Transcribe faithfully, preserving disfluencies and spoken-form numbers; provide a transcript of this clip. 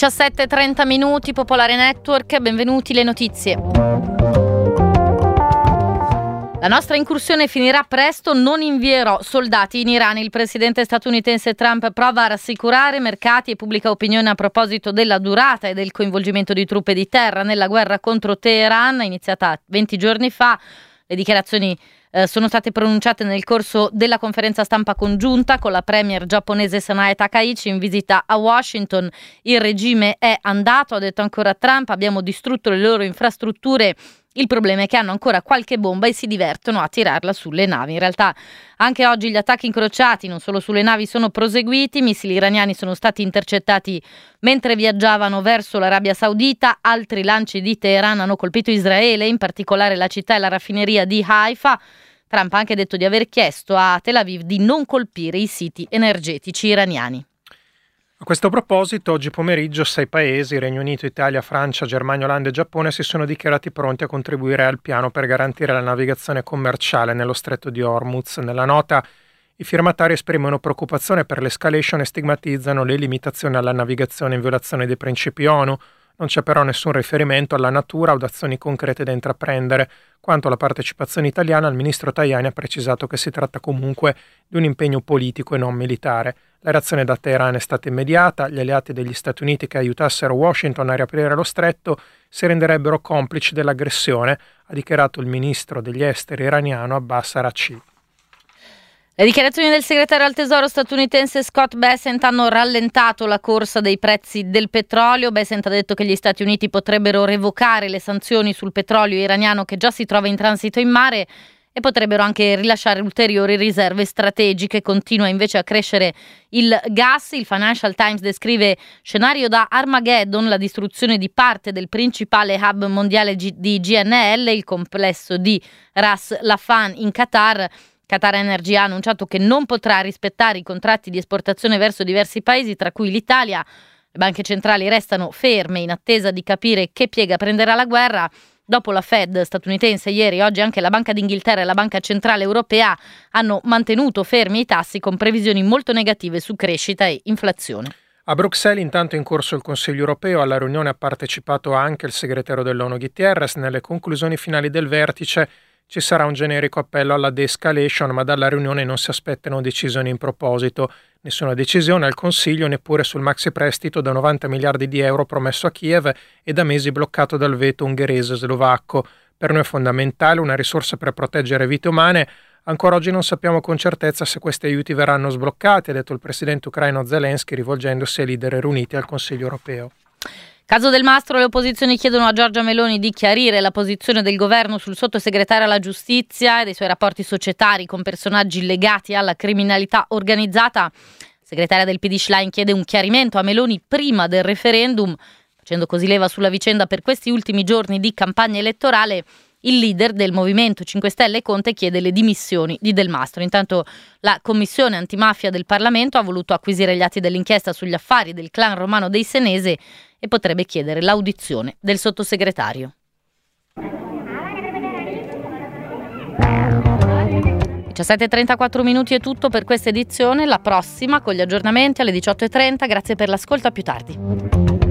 diciassette e trenta minuti, Popolare Network, benvenuti le notizie. La nostra incursione finirà presto, non invierò soldati in Iran. Il presidente statunitense Trump prova a rassicurare mercati e pubblica opinione a proposito della durata e del coinvolgimento di truppe di terra nella guerra contro Teheran, iniziata venti giorni fa. Le dichiarazioni eh, sono state pronunciate nel corso della conferenza stampa congiunta con la premier giapponese Sanae Takaichi in visita a Washington. Il regime è andato, ha detto ancora Trump, abbiamo distrutto le loro infrastrutture. Il problema è che hanno ancora qualche bomba e si divertono a tirarla sulle navi. In realtà anche oggi gli attacchi incrociati non solo sulle navi sono proseguiti, missili iraniani sono stati intercettati mentre viaggiavano verso l'Arabia Saudita, altri lanci di Teheran hanno colpito Israele, in particolare la città e la raffineria di Haifa. Trump ha anche detto di aver chiesto a Tel Aviv di non colpire i siti energetici iraniani. A questo proposito, oggi pomeriggio sei paesi, Regno Unito, Italia, Francia, Germania, Olanda e Giappone, si sono dichiarati pronti a contribuire al piano per garantire la navigazione commerciale nello stretto di Hormuz. Nella nota i firmatari esprimono preoccupazione per l'escalation e stigmatizzano le limitazioni alla navigazione in violazione dei principi ONU. Non c'è però nessun riferimento alla natura o ad azioni concrete da intraprendere. Quanto alla partecipazione italiana, il ministro Tajani ha precisato che si tratta comunque di un impegno politico e non militare. La reazione da Teheran è stata immediata, gli alleati degli Stati Uniti che aiutassero Washington a riaprire lo stretto si renderebbero complici dell'aggressione, ha dichiarato il ministro degli esteri iraniano Abbas Araghchi. Le dichiarazioni del segretario al tesoro statunitense Scott Bessent hanno rallentato la corsa dei prezzi del petrolio. Bessent ha detto che gli Stati Uniti potrebbero revocare le sanzioni sul petrolio iraniano che già si trova in transito in mare e potrebbero anche rilasciare ulteriori riserve strategiche. Continua invece a crescere il gas. Il Financial Times descrive scenario da Armageddon, la distruzione di parte del principale hub mondiale di G N L, il complesso di Ras Laffan in Qatar. Qatar Energy ha annunciato che non potrà rispettare i contratti di esportazione verso diversi paesi, tra cui l'Italia. Le banche centrali restano ferme in attesa di capire che piega prenderà la guerra. Dopo la Fed statunitense ieri, oggi anche la Banca d'Inghilterra e la Banca Centrale Europea hanno mantenuto fermi i tassi con previsioni molto negative su crescita e inflazione. A Bruxelles intanto è in corso il Consiglio europeo, alla riunione ha partecipato anche il segretario dell'ONU Guterres. Nelle conclusioni finali del vertice ci sarà un generico appello alla de-escalation, ma dalla riunione non si aspettano decisioni in proposito. Nessuna decisione al Consiglio neppure sul maxi prestito da novanta miliardi di euro promesso a Kiev e da mesi bloccato dal veto ungherese e slovacco. Per noi è fondamentale una risorsa per proteggere vite umane. Ancora oggi non sappiamo con certezza se questi aiuti verranno sbloccati, ha detto il presidente ucraino Zelensky rivolgendosi ai leader riuniti al Consiglio europeo. Caso Del Mastro, le opposizioni chiedono a Giorgia Meloni di chiarire la posizione del governo sul sottosegretario alla giustizia e dei suoi rapporti societari con personaggi legati alla criminalità organizzata. Segretaria del P D Schlein chiede un chiarimento a Meloni prima del referendum, facendo così leva sulla vicenda per questi ultimi giorni di campagna elettorale. Il leader del Movimento cinque Stelle Conte chiede le dimissioni di Del Mastro. Intanto la Commissione Antimafia del Parlamento ha voluto acquisire gli atti dell'inchiesta sugli affari del clan romano dei Senese e potrebbe chiedere l'audizione del sottosegretario. diciassette e trentaquattro minuti è tutto per questa edizione, la prossima con gli aggiornamenti alle diciotto e trenta. Grazie per l'ascolto, a più tardi.